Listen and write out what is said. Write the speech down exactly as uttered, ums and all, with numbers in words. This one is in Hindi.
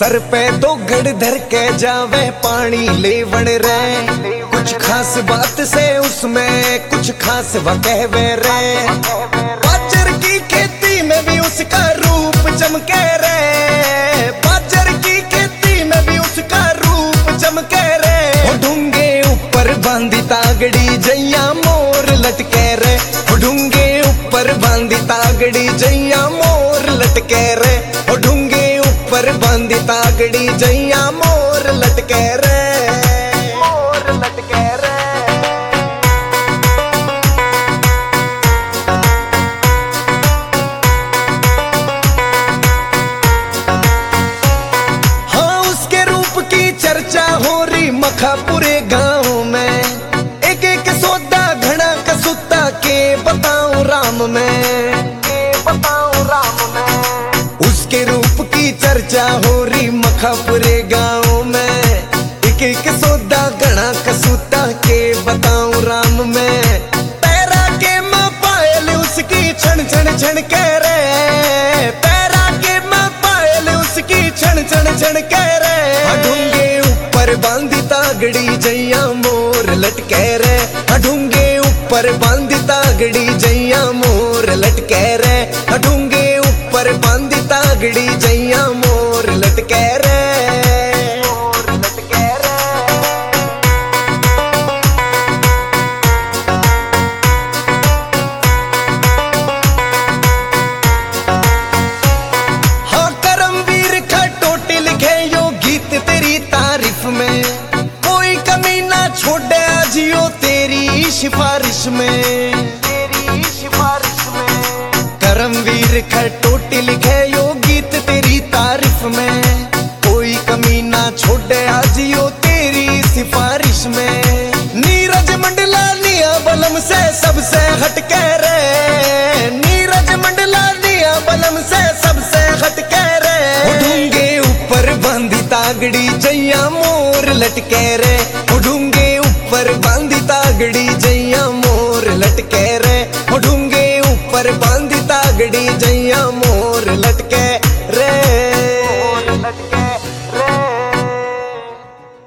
सर पे दो गड़ धर के जावे पानी लेवण रे, कुछ खास बात से उसमें कुछ खास वकहवे रे। बाजर की खेती में भी उसका रूप चमके रे, बाजर की खेती में भी उसका रूप चमके रे। वो ढूंगे ऊपर बांधी तागड़ी जैया मोर लटके रे, वो ढूंगे ऊपर बांधी तागड़ी जैया मोर लटके रे, वो ढूंगे ऊपर बांधी तागड़ी जैया मोर लटके रे, मोर लटके रे। हाँ उसके रूप की चर्चा हो रही मखा पूरे गांव में, एक एक सौदा घना कसूता के बताऊं राम में, के बताऊं राम में। उसके रूप की चर्चा हो रही मखापुरे गांव में, एक एक सौदा घना कसूता के बताऊं राम में। पैरा के मां पायल उसकी छन छन छन के रे, पैरा के मां पायल उसकी छन छन छन के रे। ढूंगे ऊपर बांधी तागड़ी जैया मोर लटके रे, ढूंगे ऊपर बांधी तागड़ी जैया मोर लटके रे, ढूंगे ऊपर बांधी तागड़ी जैया मोर लटके रे, मोर लटके रे। हाँ करमवीर खटोटे लिखे यो गीत तेरी तारीफ में, कोई कमी ना छोड़े जियो तेरी सिफारिश में, तेरी सिफारिश में। करमवीर खटोटे लिखे यो गीत तेरी तारीफ में, कोई कमी ना छोड़े आजियो तेरी सिफारिश में। नीरज मंडला निया बलम से सबसे हटके रे, नीरज मंडला निया बलम से सबसे हटके रे। ढूंगे ऊपर बांधी तागड़ी जैया मोर लटके रे, ढूंगे ऊपर बांधी तागड़ी जैया मोर लटके रे, ढूंगे ऊपर